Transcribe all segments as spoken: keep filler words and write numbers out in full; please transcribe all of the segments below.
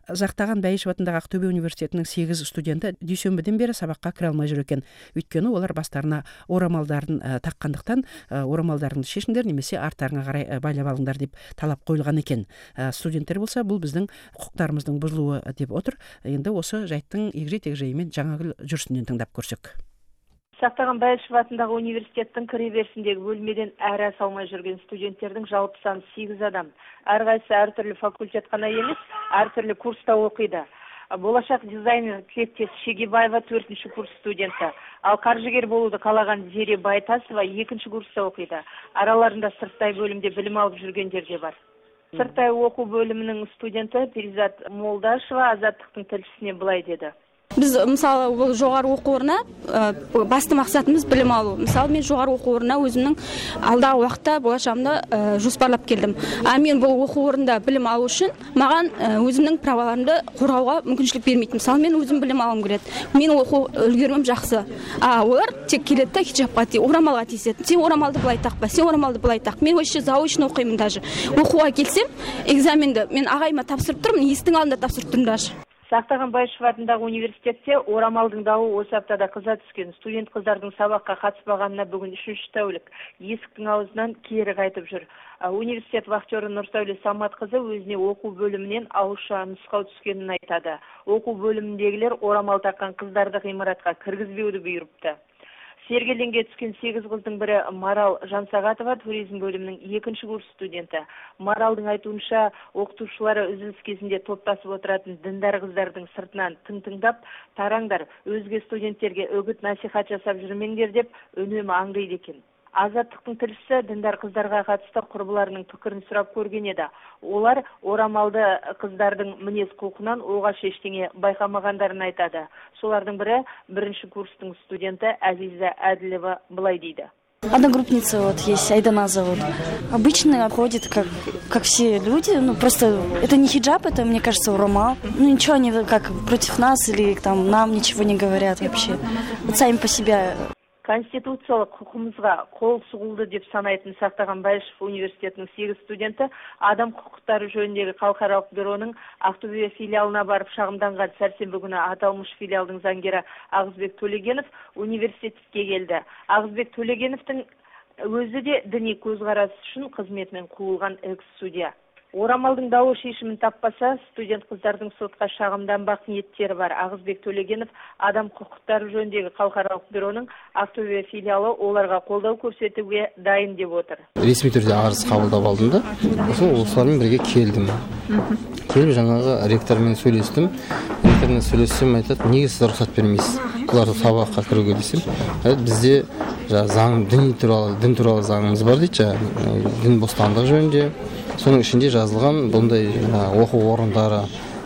Зақтаған Бәйішев атындағы Ақтөбе университетінің сегіз студенті дүйсенбіден бері сабаққа кіре алмай жүр екен. Өйткені олар бастарына орамалдарын таққандықтан орамалдарыңды шешіңдер немесе арттарыңа қарай байлап алыңдар деп талап қойылған екен. Студенттер болса, бұл біздің құқықтарымыздың бұзылуы деп отыр. Енді осы жайттың егжей-тегжейімен Жаңагүл жүрсінен тыңдап көрсек. Зақтаған Бәйішев атындағы университеттің кіреберісіндегі бөлмеден әрі аса алмай жүрген студенттердің жалпы саны сегіз адам. Әрқайсысы әртүрлі факультет қана емес, әртүрлі курста оқиды. Болашақ дизайнер Тілектес Шегебаева төртінші курс студенті, ал қаржыгер болуды қалаған Зере Байтасова екінші курста оқиды. Араларында сырттай бөлімде білім алып жүргендер де бар. Сырттай оқу бөлімінің студенті Перизат Молдашева Азаттықтың тілшісіне былай деді. Біз мысалы бұл жоғары оқу орнына басты мақсатымыз білім алу. Мысалы мен жоғары оқу орнына өзімнің алдағы уақытта болашағымды жоспарлап келдім. А мен бұл оқу орнында білім алу үшін маған өзімнің праваларымды қорғауға мүмкіншілік бермейді. Мысалы мен өзім білім алғым келеді. Мен оқу үлгерімім жақсы. А олар тек келеді де хиджабқа тиіп, орамалға тиіседі. Сен орамалды былай тақпа, сен орамалды былай тақ. Мен вообще заочно оқимын даже. Оқуға келсем, экзаменді мен ағайыма тапсырып тұрмын, есіктің алдында тапсырып тұрмын даже. Зақтаған Бәйішев атындағы университетте орамалдың дауы осы аптада қыза түскен. Студент қыздардың сабаққа қатыспағанына бүгін үшінші тәулік. Есіктің аузынан кері қайтып жүр. Университет вахтері Нұрсәуле Саматқызы өзіне оқу бөлімінен ауызша нұсқау түскенін айтады. Оқу бөліміндегілер орамал таққан қыздарды ғимаратқа кіргізбеуді бұйырыпты. Сергеленге түскен сегіз қыздың бірі Марал Жансағатова, туризм бөлімінің екінші курс студенті. Маралдың айтуынша, оқытушылары үзіліс кезінде топтасып отыратын діндар қыздардың сыртынан тың-тыңдап, тараңдар, өзге студенттерге үгіт насихат жасап жүрмеңдер деп үнемі аңдайды екен. Азаттықтың тілшісі діндар қыздарға қатысты құрбыларының пікірін сұрап көрген еді. Олар орамалды қыздардың мінез құлқынан оғаш ештеңе байқамағандарын айтады. Солардың бірі бірінші курстың студенті Азиза Әділева былай дейді. Одногруппница вот есть, Айдана зовут. Обычно ходит как, как все люди, ну просто это не хиджаб, это, мне кажется, орамал. Ну ничего, они как против нас или там нам ничего не говорят вообще. Вот сами по себе. Конституциялық құқымызға қол сұғылды деп санайтын Зақтаған Бәйішев университетінің сегіз студенті адам құқықтары жөніндегі халықаралық бюроның Ақтөбе филиалына барып шағымданған. Сәрсенбі күні аталмыш филиалдың заңгері Ағызбек Төлегенов университетке келді. Ағызбек Төлегеновтың өзі де діни көзқарас үшін қызметінен қуылған экс-судья. Орамалдың дауы шешімін таппаса, студент қыздардың сотқа шағымданбақ ниеттері бар. Ағызбек Төлегенов адам құқықтары жөніндегі халықаралық бюроның Ақтөбе филиалы оларға қолдау көрсетуге дайын деп отыр. Ресми түрде арыз қабылдап алдым да, осылармен бірге келдім. Келіп жаңағы ректормен сөйлестім. Ректормен сөйлессем айтады, неге сіз рұқсат бермейсіз бұларды сабаққа кіруге десем, бізде заң дін туралы дін туралы заңымыз бар дейді, дін бостандығы жөнінде. Соның ішінде жазылған бұндай оқу орындары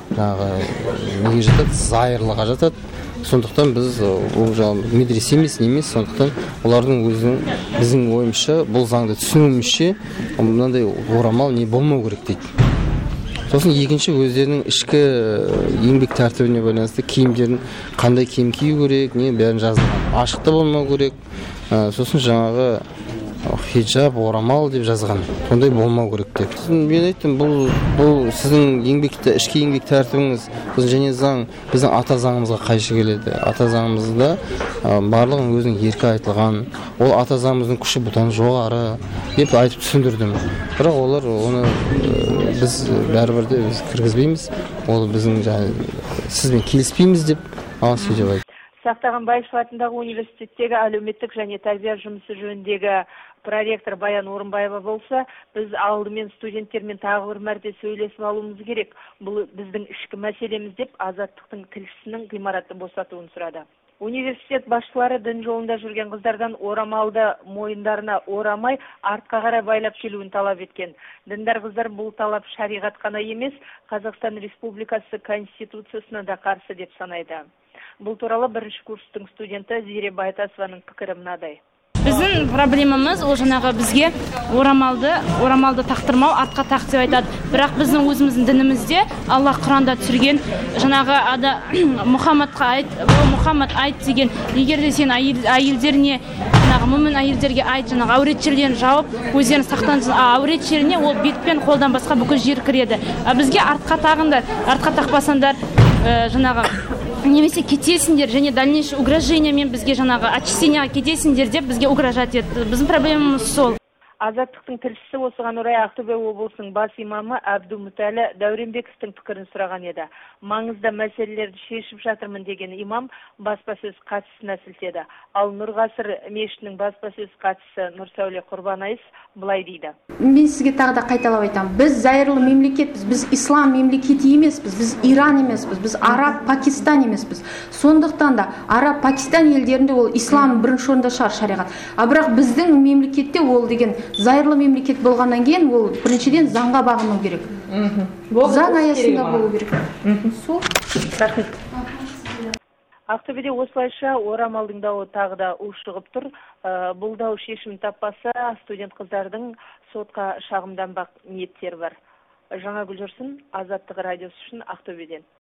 неге жатады, зайырлыға жатады. Сондықтан біз ол жағын медресе емес, немес, сондықтан олардың өзінің біздің ойымызша бұл заңды түсінуімізше мынандай орамал не болмау керек дейді. Сосын екінші өздерінің ішкі еңбек тәртібіне байланысты киімдерін қандай киім кию керек, не бәрін жазылған. Ашықта болмау керек. Сосын жаңағы хиджаб, орамал деп жазған. Сондай болмау керек деп. Мен айттым, бұл, бұл сіздің еңбекті, ішкі еңбек тәртібіңіз, біз және заң, біздің ата заңымызға қайшы келеді. Ата заңымызда барлығын өзінің еркі айтылған, ол ата заңымыздың күші бұдан жоғары деп айтып түсіндірдім. Бірақ олар оны біз бәрібір де біз кіргізбейміз, ол біздің сізбен келіспейміз деп аған сөйлеп айтты. Зақтаған Бәйішев атындағы университеттегі әлеуметтік және тәрбие жұмысы жөніндегі проректор Баян Орынбаева болса, біз алдымен студенттермен тағы бір мәрте сөйлесіп алуымыз керек. Бұл біздің ішкі мәселеміз деп Азаттықтың тілшісінің ғимаратты босатуын сұрады. Университет басшылары дін жолында жүрген қыздардан орамалды мойындарына орамай, артқа қарай байлап келуін талап еткен. Діндар қыздар бұл талап шариғат қана емес, Қазақстан Республикасы Конституциясына да қарсы деп санайды. Бұл туралы бірінші курстың студенті Зере Байтасованың пікірі мынадай. Біздің проблемамыз ол жаңағы бізге орамалды, орамалды тақтырмау, артқа тақ деп айтады. Бірақ біздің өзіміздің дінімізде Аллах Құранда түсірген жаңағы ада Мұхаммадқа айт, Мұхаммад айт деген, егер де сен әйелдеріне жаңағы мүмін әйелдерге айт, жаңағы әурет жерлерін жауып, өздерін сақтансын. Әурет жеріне ол бет пен қолдан басқа бүкіл жер кіреді. Бізге артқа тағыңдар, артқа тақпасаңдар, жаңағы немесе кетесіңдер, және дальнейшее угрожениемен бізге жаңағы отчислениеға кетесіңдер деп бізге угрожать етті. Біздің проблемамыз сол. Азаттықтың тілшісі осыған орай Ақтөбе облысының бас имамы Әбдумүтәлі Дәуренбековтің пікірін сұраған еді. Маңызды мәселелерді шешіп жатырмын деген имам баспасөз хатшысына сілтеді. Ал Нұрғасыр мешітінің баспасөз хатшысы Нұрсәуле Құрбанайыс былай дейді. Мен сізге тағы да қайталап айтамын. Біз зайырлы мемлекетпіз, біз ислам мемлекеті емеспіз, біз Иран емеспіз, біз Араб, Пакистан емеспіз. Сондықтан да Араб, Пакистан елдерінде ол ислам бірінші орында шығар шариғат. А бірақ біздің мемлекетте ол деген зайырлы мемлекет болғаннан кейін ол біріншіден заңға бағыну керек. Заң аясында болу керек. Сол. Рахмет. Ақтөбеде осылайша орамалдың дауы тағы да ушығып тұр. Бұл дау шешім таппаса, студент қыздардың сотқа шағымданбақ ниеттері бар. Жаңа Гүл Жүрсін, Азаттық радиосы үшін Ақтөбеден.